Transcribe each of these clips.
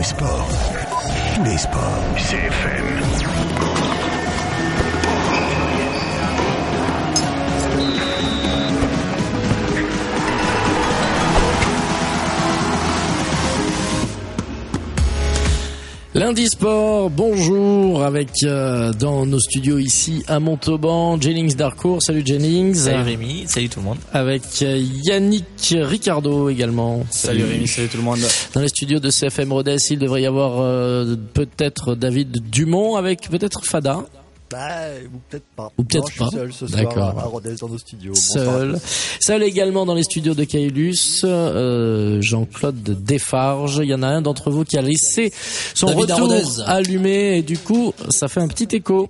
le sport. Tous les sports. CFM. Lundi Sport, bonjour, avec dans nos studios ici à Montauban, Jennings Darcourt. Salut Jennings. Salut Rémi, salut tout le monde. Avec Yannick Ricardo également. Salut Rémi, salut tout le monde. Dans les studios de CFM Rodez, il devrait y avoir peut-être David Dumont avec peut-être Fada. Ou peut-être pas. Ou peut-être pas. Je suis seul ce D'accord. soir à Rodez dans nos studios. Seul également dans les studios de Caylus, Jean-Claude Desfarges. Il y en a un d'entre vous qui a laissé son David retour Rodez. Allumé et du coup, ça fait un petit écho.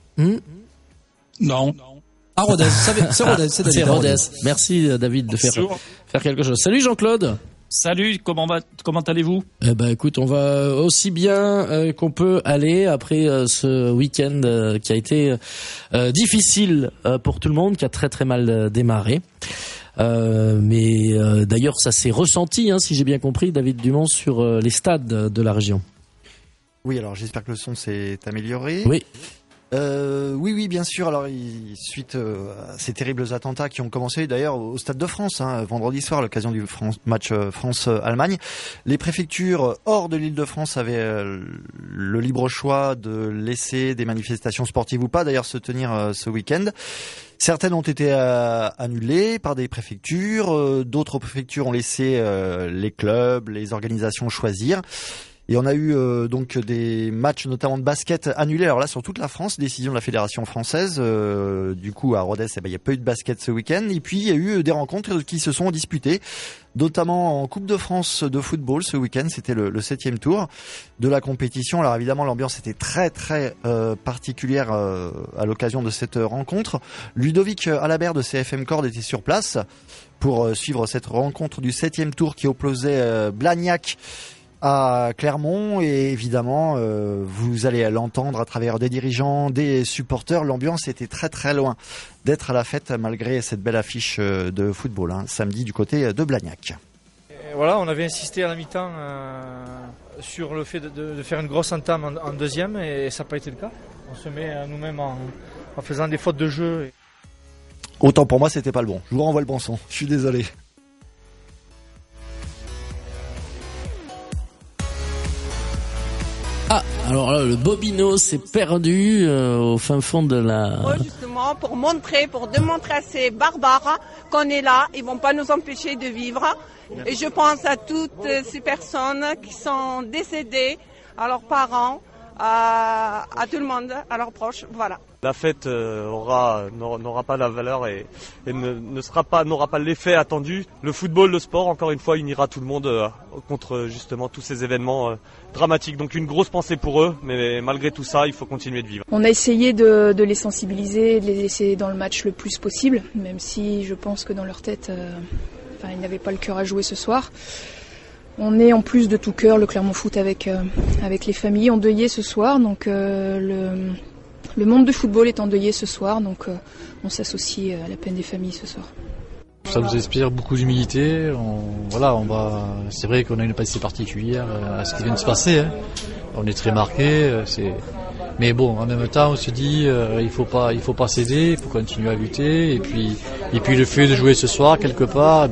Non. À Rodez, c'est Rodez, c'est David. C'est Rodez. Merci David de faire quelque chose. Salut Jean-Claude. Salut, comment allez-vous? Écoute, on va aussi bien qu'on peut aller après ce week-end qui a été difficile pour tout le monde, qui a très très mal démarré. Mais d'ailleurs, ça s'est ressenti, si j'ai bien compris, David Dumont, sur les stades de la région. Oui, alors j'espère que le son s'est amélioré. Oui. Oui, bien sûr. Alors, suite à ces terribles attentats qui ont commencé d'ailleurs au Stade de France, vendredi soir, à l'occasion du match France-Allemagne, les préfectures hors de l'Île-de-France avaient le libre choix de laisser des manifestations sportives ou pas, d'ailleurs, se tenir ce week-end. Certaines ont été annulées par des préfectures, d'autres préfectures ont laissé les clubs, les organisations choisir. Et on a eu donc des matchs notamment de basket annulés. Alors là, sur toute la France, décision de la Fédération française. Du coup, à Rodez, il n'y a pas eu de basket ce week-end. Et puis, il y a eu des rencontres qui se sont disputées, notamment en Coupe de France de football ce week-end. C'était le 7e tour de la compétition. Alors évidemment, l'ambiance était très très particulière à l'occasion de cette rencontre. Ludovic Alabert de CFM Cord était sur place pour suivre cette rencontre du 7e tour qui opposait Blagnac à Clermont, et évidemment vous allez l'entendre à travers des dirigeants, des supporters. L'ambiance était très très loin d'être à la fête malgré cette belle affiche de football samedi du côté de Blagnac. Et voilà, on avait insisté à la mi-temps sur le fait de faire une grosse entame en deuxième, et ça n'a pas été le cas. On se met nous-mêmes en faisant des fautes de jeu. Autant pour moi, c'était pas le bon. Je vous renvoie le bon son, je suis désolé. Alors là, le Bobino s'est perdu au fin fond de la... Justement, pour démontrer à ces barbares qu'on est là, ils vont pas nous empêcher de vivre. Et je pense à toutes ces personnes qui sont décédées, à leurs parents, à tout le monde, à leurs proches, voilà. La fête n'aura pas la valeur et n'aura pas l'effet attendu. Le football, le sport, encore une fois, unira tout le monde contre justement tous ces événements dramatiques. Donc une grosse pensée pour eux, mais malgré tout ça, il faut continuer de vivre. On a essayé de les sensibiliser, de les laisser dans le match le plus possible, même si je pense que dans leur tête, ils n'avaient pas le cœur à jouer ce soir. On est en plus de tout cœur, le Clermont Foot avec les familles endeuillées ce soir, donc le monde du football est endeuillé ce soir, donc on s'associe à la peine des familles ce soir. Ça nous inspire beaucoup d'humilité. C'est vrai qu'on a une pensée particulière à ce qui vient de se passer. On est très marqué. Mais bon, en même temps, on se dit, il faut pas céder, il faut continuer à lutter. Et puis le fait de jouer ce soir quelque part,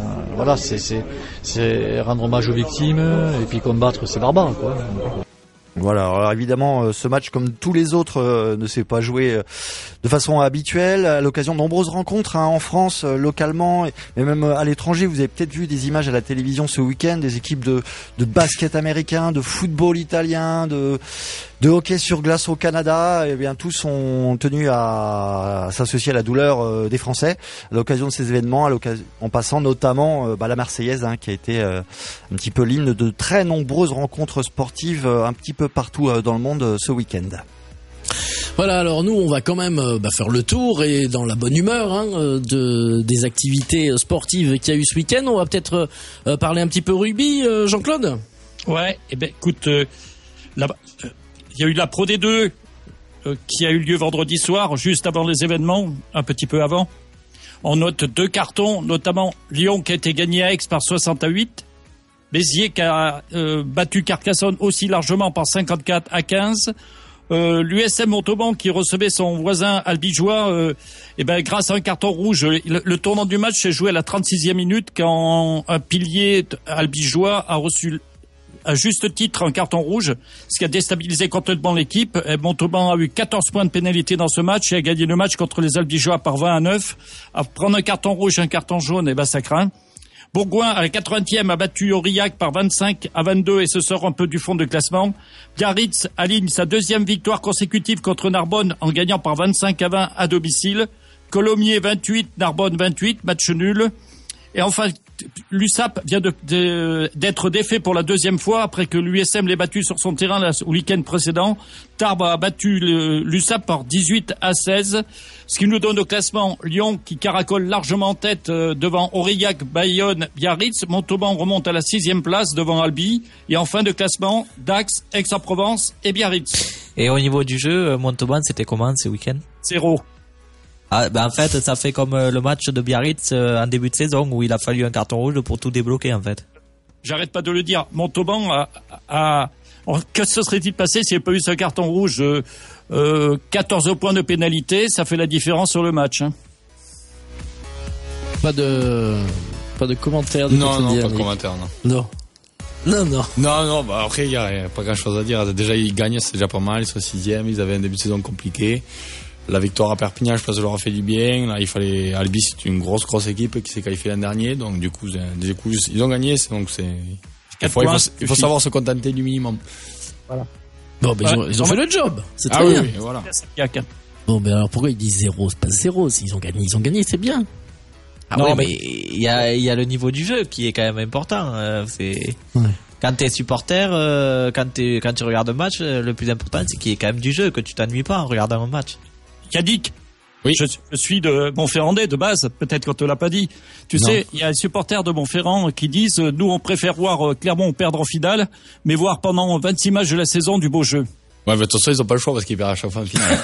c'est rendre hommage aux victimes et puis combattre ces barbares, quoi. Voilà, alors évidemment, ce match, comme tous les autres, ne s'est pas joué de façon habituelle. À l'occasion de nombreuses rencontres en France, localement, et même à l'étranger. Vous avez peut-être vu des images à la télévision ce week-end, des équipes de basket américain, de football italien, de hockey sur glace au Canada. Et bien, tous sont tenus à s'associer à la douleur des Français à l'occasion de ces événements, en passant notamment la Marseillaise, qui a été un petit peu l'hymne de très nombreuses rencontres sportives un petit peu partout dans le monde ce week-end. Voilà, alors nous on va quand même faire le tour et dans la bonne humeur des activités sportives qu'il y a eu ce week-end. On va peut-être parler un petit peu rugby, Jean-Claude. Ouais, écoute, il y a eu la Pro D2 qui a eu lieu vendredi soir, juste avant les événements, un petit peu avant. On note 2 cartons, notamment Lyon qui a été gagné à Aix par 60-8. Béziers qui a battu Carcassonne aussi largement par 54-15. L'USM Montauban qui recevait son voisin albigeois, grâce à un carton rouge, le tournant du match s'est joué à la 36e minute quand un pilier albigeois a reçu à juste titre un carton rouge, ce qui a déstabilisé complètement l'équipe. Montauban a eu 14 points de pénalité dans ce match et a gagné le match contre les albigeois par 20-9. À prendre un carton rouge, un carton jaune, ça craint. Bourgoin, à la 80e, a battu Aurillac par 25-22 et se sort un peu du fond de classement. Biarritz aligne sa deuxième victoire consécutive contre Narbonne en gagnant par 25-20 à domicile. Colomiers 28, Narbonne 28, match nul. Et enfin, l'USAP vient d'être défait pour la deuxième fois après que l'USM l'ait battu sur son terrain au week-end précédent. Tarbes a battu l'USAP par 18-16, ce qui nous donne au classement Lyon qui caracole largement en tête devant Aurillac, Bayonne, Biarritz. Montauban remonte à la 6e place devant Albi. Et en fin de classement, Dax, Aix-en-Provence et Biarritz. Et au niveau du jeu, Montauban, c'était comment ce week-end? 0. En fait, ça fait comme le match de Biarritz en début de saison où il a fallu un carton rouge pour tout débloquer en fait. J'arrête pas de le dire. Montauban que se serait-il passé s'il n'y avait pas eu ce carton rouge? 14 points de pénalité, ça fait la différence sur le match. Pas de commentaires. Non, pas de commentaires, non. Non, après, il n'y a pas grand-chose à dire. Déjà, ils gagnent, c'est déjà pas mal. Ils sont 6e, ils avaient un début de saison compliqué. La victoire à Perpignan, je pense, leur a fait du bien. Là, Albi, c'est une grosse équipe qui s'est qualifiée l'an dernier. Donc, du coup, ils ont gagné. Il faut savoir se contenter du minimum. Voilà. Bon, ils ont fait le job. C'est très bien. Oui, voilà. Bon, alors pourquoi ils disent 0? C'est pas 0. Ils ont gagné, c'est bien. Mais il y a le niveau du jeu qui est quand même important. Quand t'es supporter, quand tu regardes un match, le plus important, c'est qu'il y ait quand même du jeu, que tu t'ennuies pas en regardant un match. Yannick, oui. Je suis de Montferrandais de base, peut-être qu'on te l'a pas dit. Tu sais, il y a des supporters de Montferrand qui disent nous on préfère voir Clermont perdre en finale, mais voir pendant 26 matchs de la saison du beau jeu. Ouais, mais de toute façon, ils ont pas le choix parce qu'ils perdent à chaque fois en finale.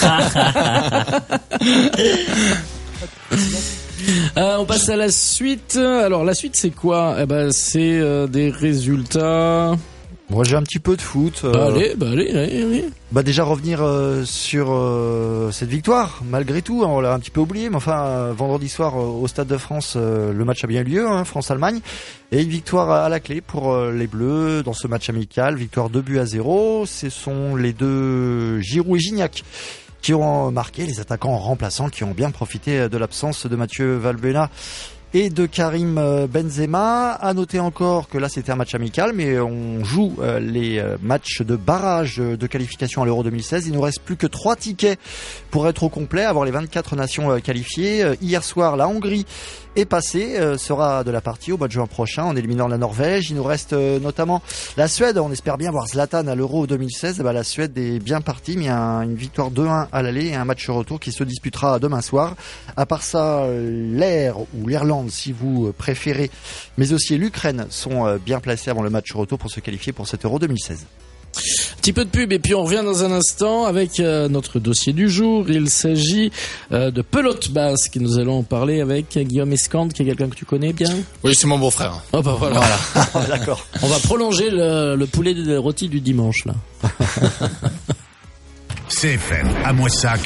On passe à la suite. Alors la suite c'est quoi? C'est des résultats. Moi j'ai un petit peu de foot. Allez. Déjà revenir sur cette victoire, malgré tout, on l'a un petit peu oublié, mais enfin vendredi soir au Stade de France, le match a bien eu lieu, France-Allemagne, et une victoire à la clé pour les Bleus dans ce match amical, victoire 2-0. Ce sont les deux Giroud et Gignac qui ont marqué, les attaquants remplaçants qui ont bien profité de l'absence de Mathieu Valbuena et de Karim Benzema. À noter encore que là c'était un match amical, mais on joue les matchs de barrage de qualification à l'Euro 2016. Il nous reste plus que 3 tickets pour être au complet, avoir les 24 nations qualifiées. Hier soir, la Hongrie est passée, sera de la partie au mois de juin prochain en éliminant la Norvège. Il nous reste notamment la Suède. On espère bien voir Zlatan à l'Euro 2016. La Suède est bien partie, mais une victoire 2-1 à l'aller et un match retour qui se disputera demain soir. À part ça, l'Air ou l'Irlande, si vous préférez, mais aussi l'Ukraine sont bien placés avant le match retour pour se qualifier pour cet Euro 2016. Petit peu de pub et puis on revient dans un instant avec notre dossier du jour. Il s'agit de pelote basque. Nous allons parler avec Guillaume Escande, qui est quelqu'un que tu connais bien. Oui, c'est mon beau-frère. Oh voilà. D'accord. On va prolonger le poulet rôti du dimanche là. CFM à Moissac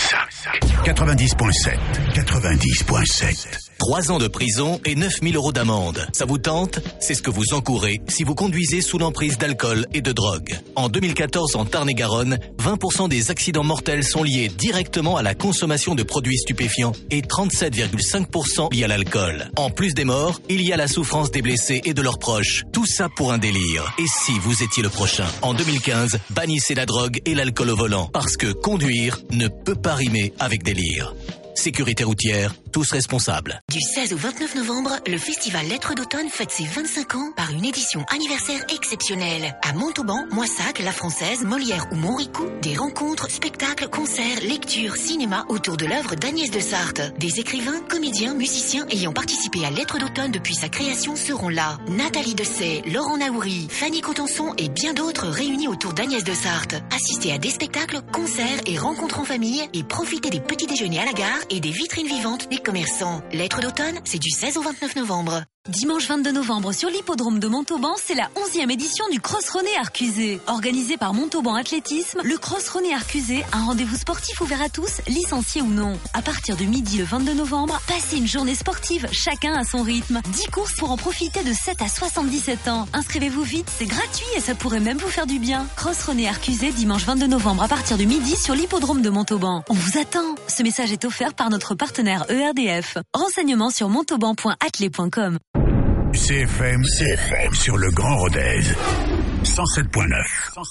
90.7. 90.7. 3 ans de prison et 9 000 € d'amende. Ça vous tente? C'est ce que vous encourez si vous conduisez sous l'emprise d'alcool et de drogue. En 2014, en Tarn-et-Garonne, 20% des accidents mortels sont liés directement à la consommation de produits stupéfiants et 37,5% liés à l'alcool. En plus des morts, il y a la souffrance des blessés et de leurs proches. Tout ça pour un délire. Et si vous étiez le prochain? En 2015, bannissez la drogue et l'alcool au volant. Parce que conduire ne peut pas rimer avec délire. Sécurité routière, tous responsables. Du 16 au 29 novembre, le festival Lettres d'automne fête ses 25 ans par une édition anniversaire exceptionnelle. À Montauban, Moissac, La Française, Molière ou Montricou, des rencontres, spectacles, concerts, lectures, cinéma autour de l'œuvre d'Agnès de Sarthe. Des écrivains, comédiens, musiciens ayant participé à Lettres d'automne depuis sa création seront là. Nathalie Dessay, Laurent Naouri, Fanny Cotenson et bien d'autres réunis autour d'Agnès de Sarthe. Assistez à des spectacles, concerts et rencontres en famille et profitez des petits déjeuners à la gare et des vitrines vivantes des commerçants. Lettres d'automne, c'est du 16 au 29 novembre. Dimanche 22 novembre sur l'hippodrome de Montauban, c'est la 11e édition du Cross René Arcusé. Organisé par Montauban Athlétisme, le Cross René Arcusé, un rendez-vous sportif ouvert à tous, licenciés ou non. À partir de midi le 22 novembre, passez une journée sportive, chacun à son rythme. 10 courses pour en profiter de 7 à 77 ans. Inscrivez-vous vite, c'est gratuit et ça pourrait même vous faire du bien. Cross René Arcusé, dimanche 22 novembre à partir de midi sur l'hippodrome de Montauban. On vous attend. Ce message est offert par notre partenaire ERDF. Renseignements sur montauban.athlé.com. CFM sur le Grand Rodez. 107.9.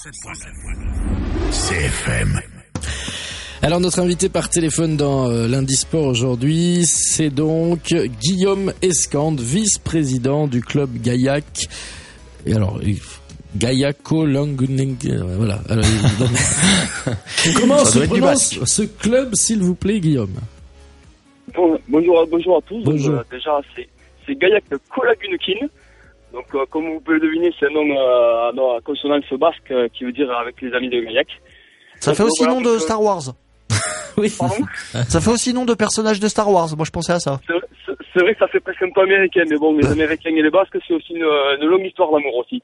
CFM. Alors notre invité par téléphone dans Lundi Sport aujourd'hui, c'est donc Guillaume Escande, vice-président du club Gaillac. Et alors Gaillaco Languning, voilà. Alors, comment se prononce ce club, s'il vous plaît, Guillaume? Bonjour à tous. Bonjour. Donc, déjà c'est Gaillac Colagunekin. Donc comme vous pouvez le deviner, c'est un nom à consonance basque qui veut dire avec les amis de Gaillac. Ça fait aussi nom de Star Wars. Oui. Ça fait aussi nom de personnage de Star Wars. Moi je pensais à ça. C'est vrai que ça fait presque un peu américain, mais bon, les Américains et les Basques, c'est aussi une longue histoire d'amour aussi.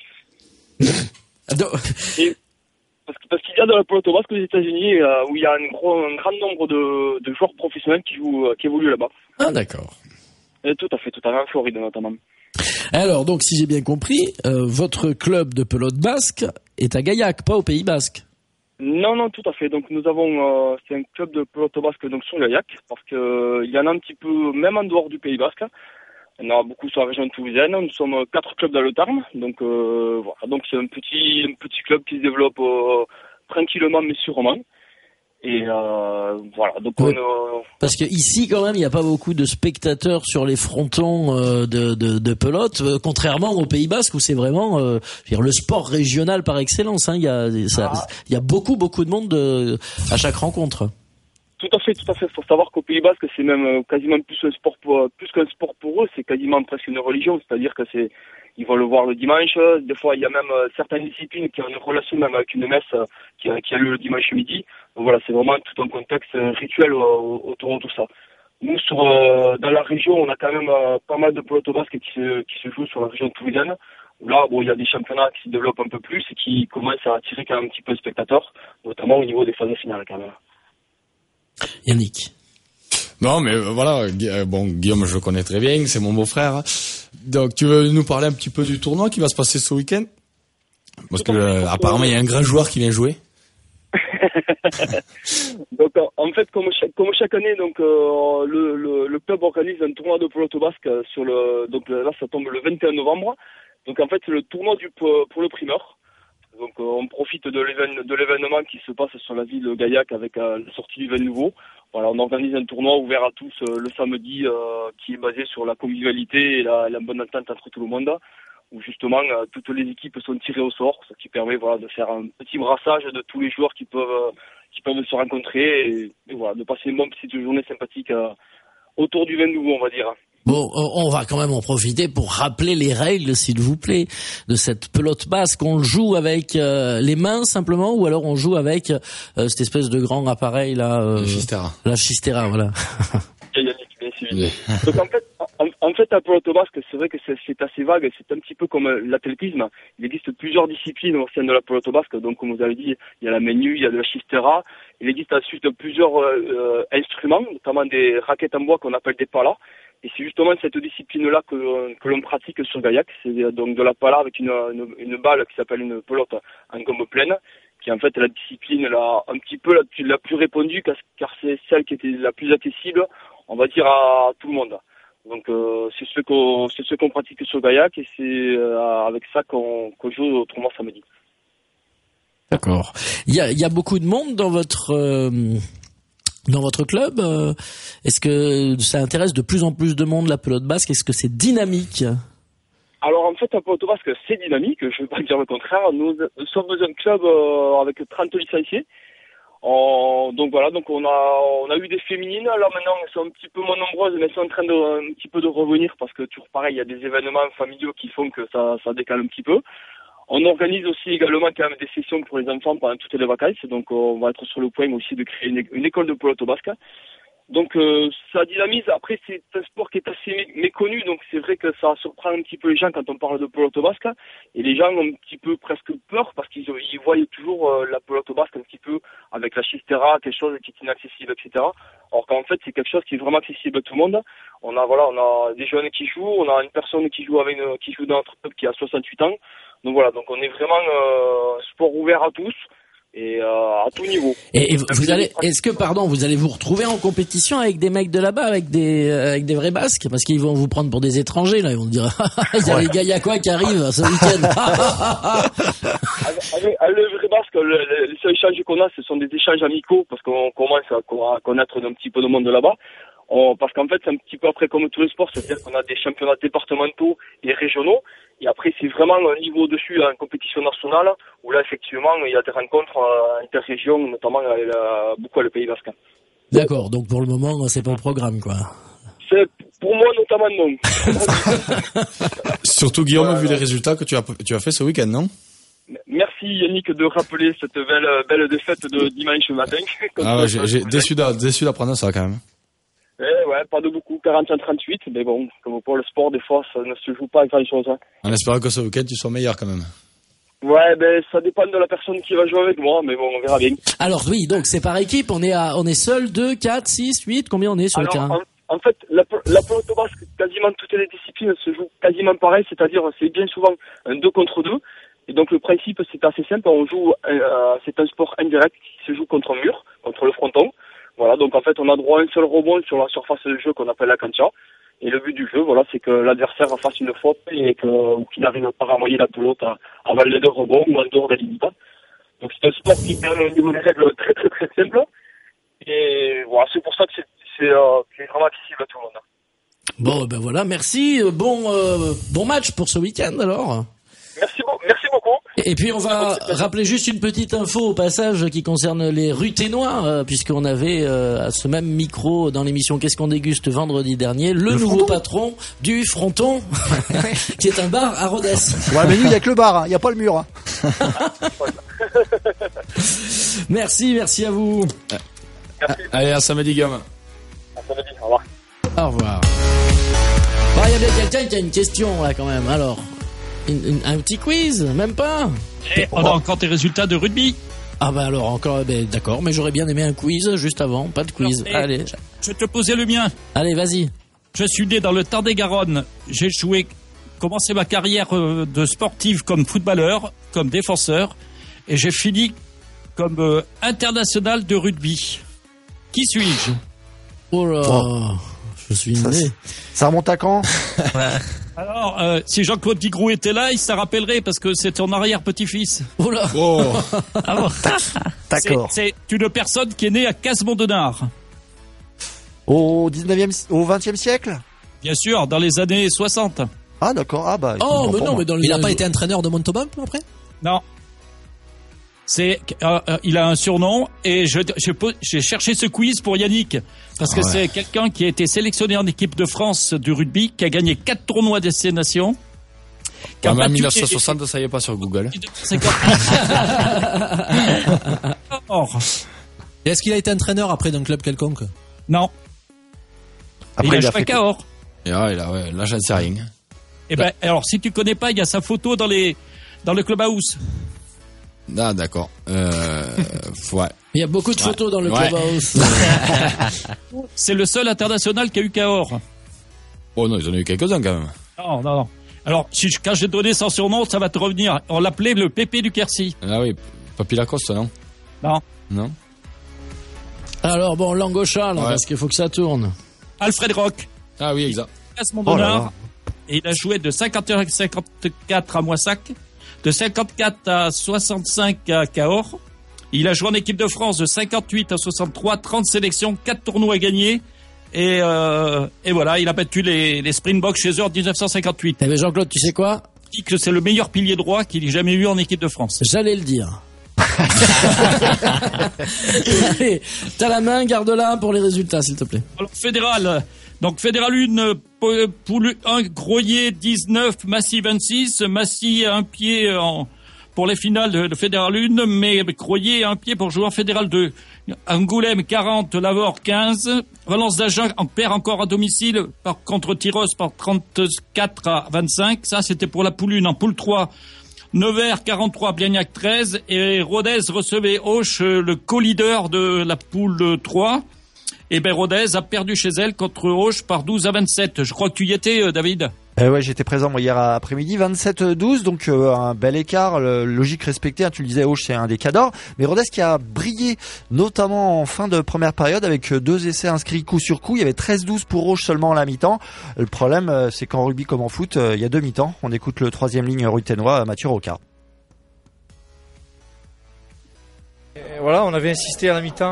Parce qu'il y a dans la pelote basque aux États-Unis où il y a un grand nombre de joueurs professionnels qui évoluent là-bas. Ah d'accord. Et tout à fait, en Floride notamment. Alors donc si j'ai bien compris, votre club de pelote basque est à Gaillac, pas au Pays Basque. Non, tout à fait. Donc nous avons, c'est un club de pelote basque donc sur Gaillac, parce que il y en a un petit peu même en dehors du Pays Basque. Il y en a beaucoup sur la région toulousaine. Nous sommes 4 clubs dans le Tarn, donc voilà. Donc c'est un petit club qui se développe tranquillement mais sûrement. Et voilà. Donc parce que ici quand même il n'y a pas beaucoup de spectateurs sur les frontons de pelote, contrairement au Pays Basque où c'est vraiment le sport régional par excellence. Hein. Il y a beaucoup de monde à chaque rencontre. Tout à fait. Faut savoir qu'au Pays Basque c'est même quasiment plus qu'un sport pour eux, c'est quasiment presque une religion. C'est-à-dire que ils vont le voir le dimanche. Des fois, il y a même certaines disciplines qui ont une relation même avec une messe qui a lieu le dimanche midi. Donc voilà, c'est vraiment tout un contexte rituel autour de tout ça. Nous, dans la région, on a quand même pas mal de pelote basque qui se jouent sur la région toulousaine. Là, bon, il y a des championnats qui se développent un peu plus et qui commencent à attirer quand même un petit peu de spectateurs, notamment au niveau des phases finales quand même. Yannick. Non, mais voilà, Guillaume, je le connais très bien, c'est mon beau-frère. Donc, tu veux nous parler un petit peu du tournoi qui va se passer ce week-end? Parce que apparemment, il y a un grand joueur qui vient jouer. Donc, en fait, comme chaque année, donc le club organise un tournoi de pelote basque donc là, ça tombe le 21 novembre. Donc, en fait, c'est le tournoi pour le primeur. Donc, on profite de l'événement qui se passe sur la ville de Gaillac avec la sortie du vin nouveau. Voilà, on organise un tournoi ouvert à tous le samedi qui est basé sur la convivialité et la bonne entente entre tout le monde, où justement toutes les équipes sont tirées au sort, ce qui permet de faire un petit brassage de tous les joueurs qui peuvent se rencontrer et voilà, de passer une bonne petite journée sympathique autour du vin nouveau, on va dire. Bon, on va quand même en profiter pour rappeler les règles, s'il vous plaît, de cette pelote basque. On joue avec les mains simplement, ou alors on joue avec cette espèce de grand appareil là. La Chistera, voilà. Donc en fait, la pelote basque, c'est vrai que c'est assez vague. C'est un petit peu comme l'athlétisme. Il existe plusieurs disciplines au sein de la pelote basque. Donc, comme vous avez dit, il y a la menu, il y a de la Chistera. Il existe ensuite plusieurs instruments, notamment des raquettes en bois qu'on appelle des palas. Et c'est justement cette discipline-là que l'on pratique sur Gaillac. C'est donc de la pala avec une balle qui s'appelle une pelote en gomme pleine, qui est en fait la discipline un petit peu la plus répandue, car c'est celle qui était la plus accessible, on va dire, à tout le monde. Donc c'est ce qu'on pratique sur Gaillac et c'est avec ça qu'on joue au tournoi samedi. D'accord. Il y a beaucoup de monde dans votre club. Est-ce que ça intéresse de plus en plus de monde, la pelote basque? Est-ce que c'est dynamique? Alors en fait, la pelote basque, c'est dynamique, je ne vais pas dire le contraire. Nous sommes un club avec 30 licenciés. Donc voilà, donc on a eu des féminines. Là maintenant, elles sont un petit peu moins nombreuses, mais elles sont en train un petit peu de revenir parce que toujours pareil, il y a des événements familiaux qui font que ça décale un petit peu. On organise aussi également quand même des sessions pour les enfants pendant toutes les vacances. Donc on va être sur le point aussi de créer une école de pelote basque. Donc ça dynamise. Après, c'est un sport qui est assez méconnu, donc c'est vrai que ça surprend un petit peu les gens quand on parle de pelote basque. Et les gens ont un petit peu presque peur parce qu'ils voient toujours la pelote basque un petit peu avec la chistera, quelque chose qui est inaccessible, etc. Alors qu'en fait, c'est quelque chose qui est vraiment accessible à tout le monde. On a des jeunes qui jouent, on a une personne qui joue dans notre club qui a 68 ans. Donc voilà, donc on est vraiment un sport ouvert à tous. Et à tout niveau. Et vous allez vous retrouver en compétition avec des mecs de là-bas, avec des vrais Basques, parce qu'ils vont vous prendre pour des étrangers là, ils vont dire il y a les gars Yakoua qui arrivent ce week-end. avec le vrai Basque, les seuls échanges qu'on a, ce sont des échanges amicaux, parce qu'on commence à connaître un petit peu de monde de là-bas. Parce qu'en fait, c'est un petit peu après comme tous les sports, c'est-à-dire qu'on a des championnats départementaux et régionaux, et après c'est vraiment un niveau au-dessus, une compétition nationale, où là effectivement il y a des rencontres interrégions, notamment beaucoup avec le Pays Basque. D'accord, donc pour le moment c'est pas au programme quoi. C'est pour moi notamment non. Surtout Guillaume, vu les résultats que tu as fait ce week-end, non? Merci Yannick de rappeler cette belle défaite de dimanche matin. Ah ouais, j'ai déçu d'apprendre ça quand même. Ouais, pas de beaucoup, 41-38, mais bon, comme pour le sport, des fois, ça ne se joue pas à grand chose. Hein. En espérant que ce week-end, tu sois meilleur quand même. Ouais, ça dépend de la personne qui va jouer avec moi, mais bon, on verra bien. Alors oui, donc c'est par équipe, on est seul, 2, 4, 6, 8, combien on est sur le terrain? En fait, la pelote basque, quasiment toutes les disciplines se jouent quasiment pareil, c'est-à-dire c'est bien souvent un 2 contre 2, et donc le principe c'est assez simple, c'est un sport indirect qui se joue contre un mur, contre le fronton. Voilà, donc en fait, on a droit à un seul rebond sur la surface de jeu qu'on appelle la cancha. Et le but du jeu, voilà, c'est que l'adversaire fasse une faute et qu'il n'arrive pas à renvoyer la pelote à valer de rebond ou en dehors des limites. Donc c'est un sport qui a au niveau des règles très très très simple. Et voilà, c'est pour ça que c'est vraiment accessible à tout le monde. Bon, ben voilà, merci. Bon match pour ce week-end alors. Merci beaucoup. Et puis on va rappeler juste une petite info au passage qui concerne les Ruténois, puisqu'on avait à ce même micro dans l'émission Qu'est-ce qu'on déguste vendredi dernier, le nouveau patron du Fronton, qui est un bar à Rodez. Ouais, mais nous il y a que le bar, il y a pas le mur. Merci à vous. Merci. Allez, à samedi, Guillaume. À samedi, au revoir. Au revoir. Bon, il y a bien quelqu'un qui a une question là quand même. Alors, un petit quiz, même pas. Et on a encore tes résultats de rugby. Ah bah alors encore, d'accord, mais j'aurais bien aimé un quiz juste avant, pas de quiz. Allez. Je vais te poser le mien. Allez, vas-y. Je suis né dans le Tarn-et-Garonne. J'ai commencé ma carrière de sportif comme footballeur, comme défenseur, et j'ai fini comme international de rugby. Qui suis-je? Oh là, je suis né. Ça remonte à quand? Alors, si Jean-Claude Digrou était là, il s'en rappellerait parce que c'est ton arrière-petit-fils. Oh là. Oh. Ah bon. D'accord. C'est une personne qui est née à Casemont-de-Nard. Au 20e siècle? Bien sûr, dans les années 60. Ah d'accord, Oh, mais non, mais il n'a pas été entraîneur de Montauban après? Non. Il a un surnom et j'ai cherché ce quiz pour Yannick parce que c'est quelqu'un qui a été sélectionné en équipe de France du rugby, qui a gagné 4 tournois destination. En 1960, ça y est pas sur Google. Et est-ce qu'il a été entraîneur après d'un club quelconque? Non. Après, il a joué à Cahors. Là, j'en sais rien. Et alors, si tu connais pas, il y a sa photo dans le clubhouse. Ah, d'accord. Ouais. Il y a beaucoup de photos dans le clubhouse. C'est le seul international qui a eu Cahors. Oh non, ils en ont eu quelques-uns quand même. Non. Alors, quand j'ai donné son surnom, ça va te revenir. On l'appelait le Pépé du Quercy. Ah oui, Papy Lacoste, non? Non. Alors bon, langue au chat, là, parce qu'il faut que ça tourne. Alfred Rock. Ah oui, exact. Casemont-de-Nard. Et il a joué de 51 à 54 à Moissac, de 54 à 65 à Cahors. Il a joué en équipe de France de 58 à 63, 30 sélections, 4 tournois gagnés. Et voilà, il a battu les Springboks chez eux en 1958. Eh bien Jean-Claude, tu sais quoi? Il dit que c'est le meilleur pilier droit qu'il ait jamais eu en équipe de France. J'allais le dire. Allez, t'as la main, garde-la pour les résultats, s'il te plaît. Alors, fédéral. Donc, fédéral 1, poule 1, Groyer 19, Massy 26, Massy un pied pour les finales de Fédéral 1, mais Croyer a un pied pour jouer en Fédéral 2. Angoulême 40, Lavore 15. Valence d'Agen perd encore à domicile contre Tyros par 34 à 25. Ça, c'était pour la poule 1. En poule 3, Nevers 43, Blagnac 13. Et Rodez recevait Auch, le co-leader de la poule 3. Et ben Rodez a perdu chez elle contre Auch par 12 à 27. Je crois que tu y étais, David. Ouais, j'étais présent moi, hier après-midi, 27-12, donc un bel écart, logique respectée. Hein, tu le disais, Auch c'est un des cadors, mais Rodez qui a brillé, notamment en fin de première période, avec 2 essais inscrits coup sur coup. Il y avait 13-12 pour Auch seulement à la mi-temps. Le problème, c'est qu'en rugby comme en foot, il y a 2 mi-temps. On écoute le 3e ligne ruténois, Mathieu Rocard. Voilà, on avait insisté à la mi-temps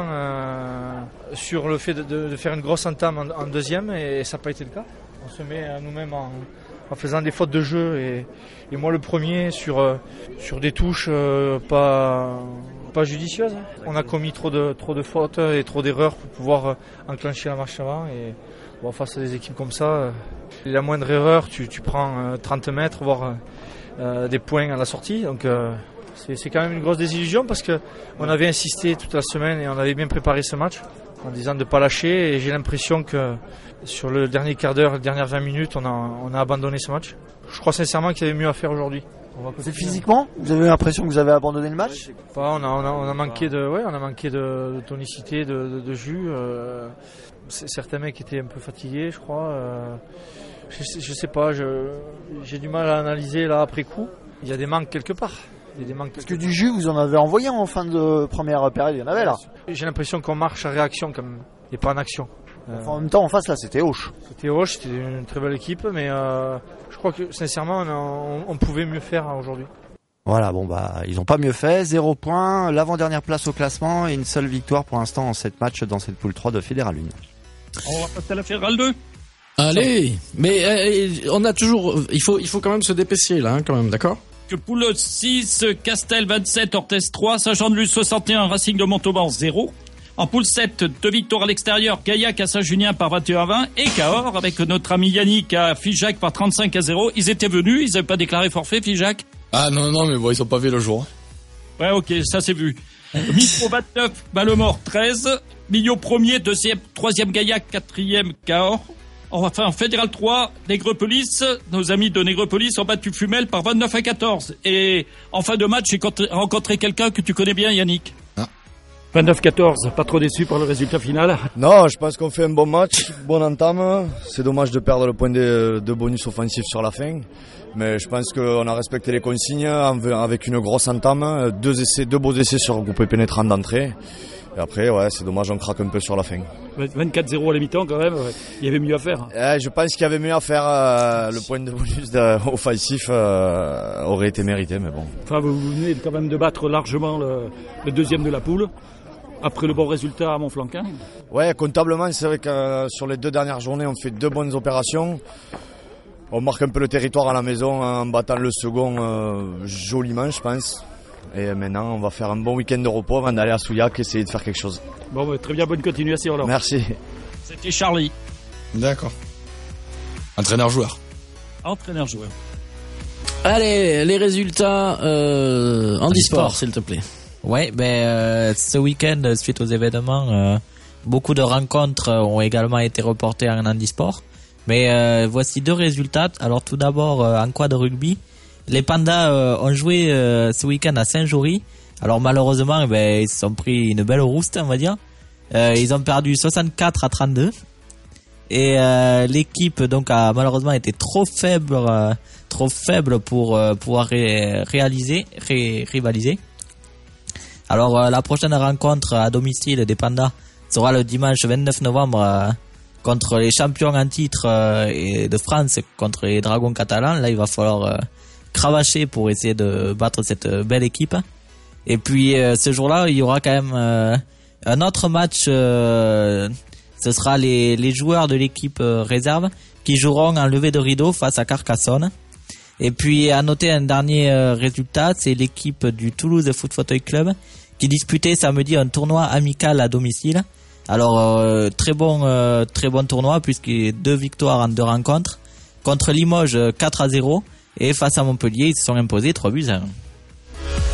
sur le fait de faire une grosse entame en deuxième et ça n'a pas été le cas. On se met à nous-mêmes en faisant des fautes de jeu et moi le premier sur des touches pas judicieuses. On a commis trop de fautes et trop d'erreurs pour pouvoir enclencher la marche avant et bon, face à des équipes comme ça, la moindre erreur tu prends 30 mètres voire des points à la sortie. Donc c'est quand même une grosse désillusion parce que on avait insisté toute la semaine et on avait bien préparé ce match en disant de ne pas lâcher et j'ai l'impression que sur le dernier quart d'heure, les dernières 20 minutes, on a abandonné ce match. Je crois sincèrement qu'il y avait mieux à faire aujourd'hui. C'est physiquement ? Vous avez l'impression que vous avez abandonné le match ? On a manqué de tonicité, de jus. Certains mecs étaient un peu fatigués, je crois. Je sais pas, j'ai du mal à analyser là après coup. Il y a des manques quelque part. Parce que du jus, vous en avez envoyé en fin de première période, il y en avait là. J'ai l'impression qu'on marche à réaction quand même, et pas en action. Enfin, en même temps, en face là, c'était Auch. C'était une très belle équipe, mais je crois que sincèrement, on pouvait mieux faire aujourd'hui. Voilà, bon ils n'ont pas mieux fait, 0 points, l'avant-dernière place au classement et une seule victoire pour l'instant en 7 matchs dans cette poule 3 de Fédéral 1. On va passer à la Fédéral 2. Allez, mais on a toujours, il faut quand même se dépêcher là, quand même, d'accord ? Que poule 6, Castel 27, Orthez 3, Saint-Jean-de-Luz 61, Racing de Montauban 0. En poule 7, 2 victoires à l'extérieur, Gaillac à Saint-Junien par 21-20 et Cahors avec notre ami Yannick à Figeac par 35-0. Ils étaient venus, ils n'avaient pas déclaré forfait, Figeac ? Ah non, mais bon, ils sont pas vus le jour. Ouais, ok, ça c'est vu. Micro 29, Malemort 13, Millau 1er, 2e, 3e Gaillac, 4e Cahors. Enfin, en Fédéral 3, Nègrepelisse, nos amis de Nègrepelisse ont battu Fumel par 29-14. Et en fin de match, j'ai rencontré quelqu'un que tu connais bien, Yannick. 29-14, pas trop déçu par le résultat final? Non, je pense qu'on fait un bon match, bonne entame. C'est dommage de perdre le point de bonus offensif sur la fin. Mais je pense qu'on a respecté les consignes avec une grosse entame. 2 beaux essais sur groupe pénétrant d'entrée. Et après, ouais, c'est dommage, on craque un peu sur la fin. 24-0 à la mi-temps quand même, il y avait mieux à faire. Je pense qu'il y avait mieux à faire. Le point de bonus offensif aurait été mérité, mais bon. Enfin, vous venez quand même de battre largement le deuxième de la poule, après le bon résultat à Montflanquin. Ouais, comptablement, c'est vrai que sur les 2 dernières journées, on fait 2 bonnes opérations. On marque un peu le territoire à la maison en battant le second joliment, je pense. Et maintenant, on va faire un bon week-end de repos avant d'aller à Souillac et essayer de faire quelque chose. Bon, très bien, bonne continuation alors. Merci. C'était Charlie. D'accord. Entraîneur-joueur. Entraîneur-joueur. Allez, les résultats handisport, s'il te plaît. Ouais, ce week-end, suite aux événements, beaucoup de rencontres ont également été reportées en handisport. Mais voici 2 résultats. Alors tout d'abord, en quad de rugby, les Pandas ont joué ce week-end à Saint-Jory. Alors malheureusement, ils se sont pris une belle rouste, on va dire. Ils ont perdu 64-32. Et l'équipe donc a malheureusement été trop faible pour pouvoir rivaliser. Alors la prochaine rencontre à domicile des Pandas sera le dimanche 29 novembre contre les champions en titre de France, contre les Dragons catalans. Là, il va falloir cravacher pour essayer de battre cette belle équipe. Et puis ce jour-là, il y aura quand même un autre match. Ce sera les joueurs de l'équipe réserve qui joueront en levée de rideau face à Carcassonne. Et puis à noter un dernier résultat, c'est l'équipe du Toulouse Foot Fauteuil Club qui disputait samedi un tournoi amical à domicile. Alors très bon tournoi puisqu'il y a 2 victoires en 2 rencontres contre Limoges 4-0 et face à Montpellier ils se sont imposés 3-1.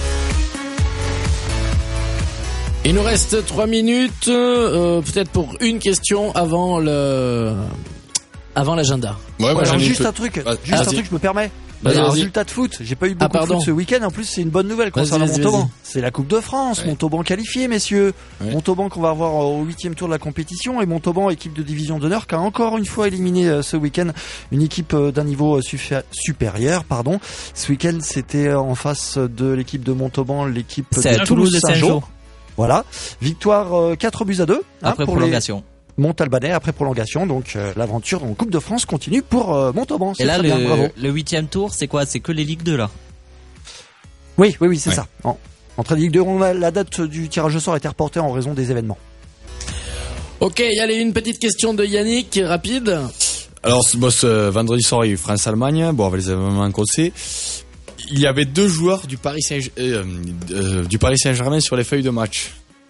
Il nous reste 3 minutes, peut-être pour une question avant l'agenda. Ouais, alors juste un truc, je me permets. Un résultat de foot, j'ai pas eu beaucoup de foot ce week-end. En plus, c'est une bonne nouvelle concernant Montauban. C'est la Coupe de France. Ouais. Montauban qualifié, messieurs. Ouais. Montauban qu'on va avoir au 8e tour de la compétition, et Montauban, équipe de division d'honneur, qui a encore une fois éliminé ce week-end une équipe d'un niveau supérieur. Ce week-end, c'était en face de l'équipe de Montauban, l'équipe de Toulouse-Saint-Jean. Voilà. Victoire 4-2 après prolongation. Montalbanais après prolongation, donc l'aventure en Coupe de France continue pour Montauban. Et là, le 8e tour, c'est quoi? C'est que les Ligues 2 là? Oui, c'est ça. Entre les Ligues 2, la date du tirage au sort a été reportée en raison des événements. Ok, allez, une petite question de Yannick, rapide. Alors, ce vendredi soir, il y a eu France-Allemagne. Bon, avec les événements qu'on sait, il y avait 2 joueurs du Paris Saint-Germain sur les feuilles de match.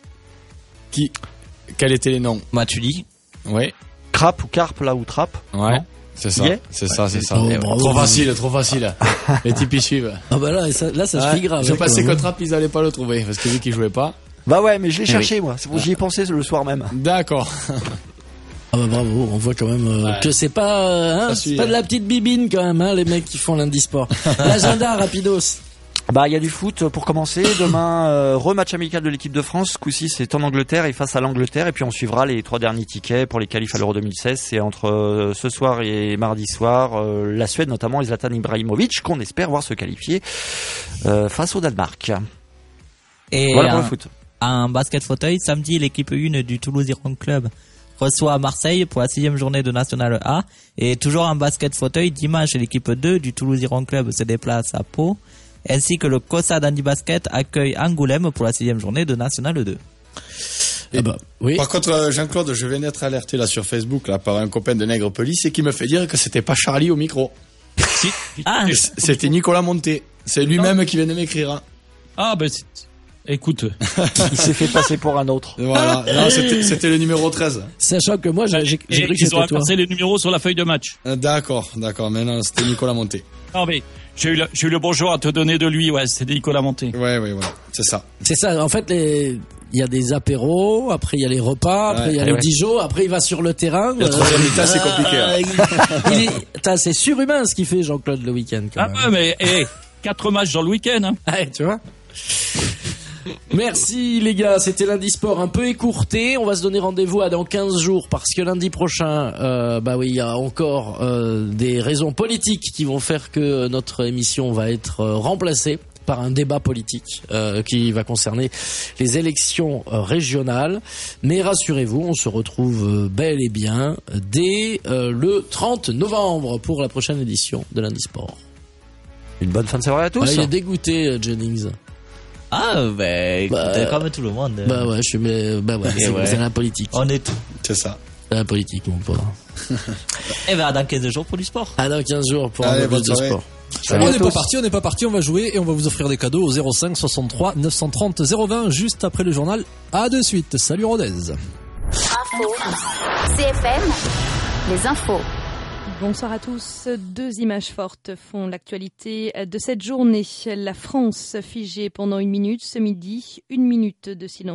Quels étaient les noms? Matuidi. Ouais. Crap ou Carpe là ou Trapp. Ouais. C'est ça. Yeah. C'est ça. Oh, trop facile. Les types y suivent. Ah bah là ça se figre. Je pensais que Trapp ils allaient pas le trouver parce que vu qu'ils jouaient pas. Bah ouais, mais je l'ai cherché moi. C'est bon, j'y ai pensé le soir même. D'accord. Ah bah bravo, on voit quand même que c'est pas c'est pas de la petite bibine quand même les mecs qui font l'indisport. L'agenda rapidos. Bah, il y a du foot pour commencer. Demain, rematch amical de l'équipe de France. Ce coup-ci, c'est en Angleterre et face à l'Angleterre. Et puis on suivra les 3 derniers tickets pour les qualifs à l'Euro 2016. C'est entre ce soir et mardi soir. La Suède, notamment, et Zlatan Ibrahimovic, qu'on espère voir se qualifier face au Danemark. Et voilà pour le foot. Un basket fauteuil, samedi, l'équipe 1 du Toulouse Iron Club reçoit Marseille pour la 6e journée de National A. Et toujours un basket fauteuil, dimanche, l'équipe 2 du Toulouse Iron Club se déplace à Pau. Ainsi que le COSA d'Andy Basket accueille Angoulême pour la 6e journée de National 2. Oui. Par contre, Jean-Claude, je viens d'être alerté là sur Facebook là par un copain de Nègre Police et qui me fait dire que c'était pas Charlie au micro. C'était Nicolas Monté. C'est lui-même qui vient de m'écrire. Ah ben écoute, il s'est fait passer pour un autre. Voilà, non, c'était le numéro 13. Sachant que moi j'ai cru que c'était toi. Ils ont inversé les numéros sur la feuille de match. D'accord, mais non, c'était Nicolas Monté. Non mais j'ai eu le bonjour à te donner de lui, c'était Nicolas Monté. Ouais, c'est ça. C'est ça, en fait, il y a des apéros, après il y a les repas, après il y a les Dijon, après il va sur le terrain. Le troisième mi-temps, c'est compliqué. C'est surhumain ce qu'il fait Jean-Claude le week-end. Quand même. Ouais, mais 4 matchs dans le week-end. Ouais, tu vois. Merci les gars, c'était lundi sport un peu écourté. On va se donner rendez-vous dans 15 jours parce que lundi prochain, il y a encore des raisons politiques qui vont faire que notre émission va être remplacée par un débat politique qui va concerner les élections régionales. Mais rassurez-vous, on se retrouve bel et bien dès le 30 novembre pour la prochaine édition de lundi sport. Une bonne fin de soirée à tous. Il est dégoûté, Jennings. Écoutez, comme tout le monde. C'est la politique. On est tout. C'est ça. C'est la politique, mon pauvre. Et dans 15 jours pour du sport. Dans 15 jours pour un peu de sport. On n'est pas parti, on va jouer et on va vous offrir des cadeaux au 05 63 930 020 juste après le journal. À de suite. Salut Rodez. Info. CFM. Les infos. Bonsoir à tous. 2 images fortes font l'actualité de cette journée. La France figée pendant 1 minute ce midi, 1 minute de silence.